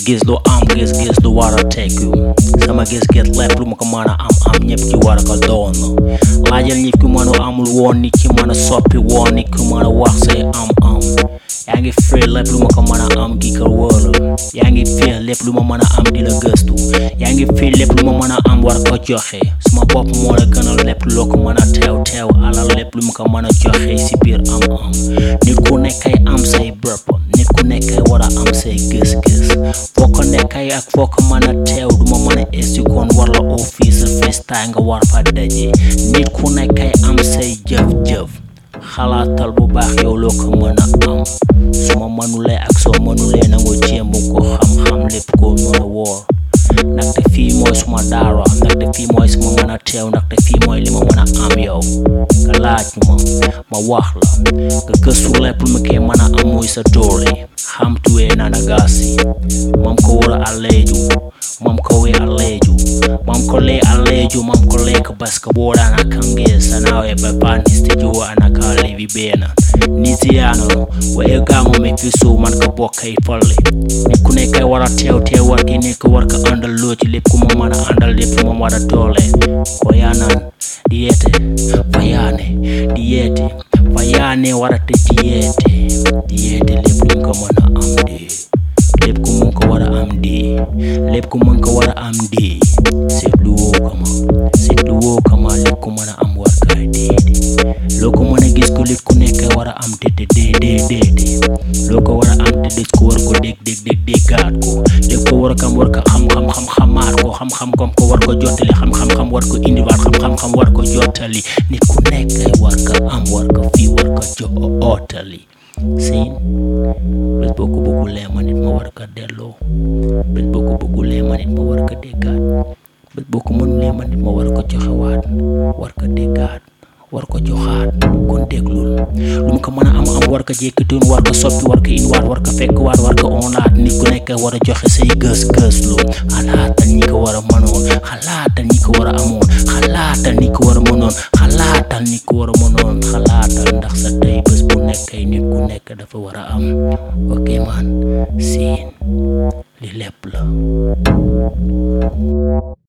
gis-gis lu am gis-gis lu war a tekku sama gis-gis lépp lu ma ko mën a am ñëpp ci war a ko doon laajal nit ku mën a amul woon nit ki mën a soppi woon nit ku mën a wax say am yaa ngi fee lépp lu ma ko mën a am gi ko wóolu yaa ngi fee lépp lu ma mën a am di la gëstu yaa ngi fee lépp lu ma mën a am war ko joxe suma bopp moo la gënal lépp loo ko mën a teew alal lépp lu ma ko mën a joxe si biir am nit ku nekkay am say bopp nit ku nekkay war a am say gis-gis foo ko nekkay ak foo ko mën a teew du ma mën a estikoon war la office festa nga war fa daje nit ku nekkay am say jëf-jëf xalaatal bu baax yow loo ko mën a am su ma mënulee ak soo mënulee nangu jéem ko xam-xam lépp ko mën a woor ndaxte fii mooy suma daara ndaxte fii mooy suma mën a teew ndaxte fii mooy li ma mën a am yow nga laaj ma wax la nga gëstu lépp lu ma koy mën a am muy sa doole xam tuwee na nagasi mam ko wara aleju mam ko we aleju mam ko le aleju mam ko le ka baska boda na kange sanawe ba panis te juwa na ka levi bena nitiano we gamo me fisu man ka bokkay folle ni ku ne kay wara tew war ki ne ko war ka andal lo ci lepp ku mo mana andal lepp mo wara dole ko yanan diete fayane wara te diete lepp ko mana am de lepp ku mon ko wara am de lepp ku mon ko wara am de setlu wo kama lepp ku mana am war ka de loko mana gis ko lepp ku nek wara am de loko wara am de ko war ko deg gaat ko lepp ko wara kam war ka xamaat ko xam ko war ko jotali xam war ko indi war xam war ko jotali nit ku nek war ka am war ka fi war ka jotali sin bés boo ko bëggulee ma nit ma war ka delloo bés boo ko bëggulee ma nit ma war ka déggaat bés boo ko mënulee ma nit ma war ko joxewaat war ka déggaat war ko joxaat kon déglul lu mu ko mën a am war ko jékkitoon war ko soppi war ko indiwaat war ko fekkwaat war ko onaat nit ku nekk war a joxe say gës lu xalaatal ñi ko war a mënoon xalaatal ñi ko war a amoon xalaatal ñi ko war a mënoon xalaatal ñi ko war a mënoon xalaatal ndax sa tey bés bu nekkay nit ku nekk dafa war a am ok man siin li lépp la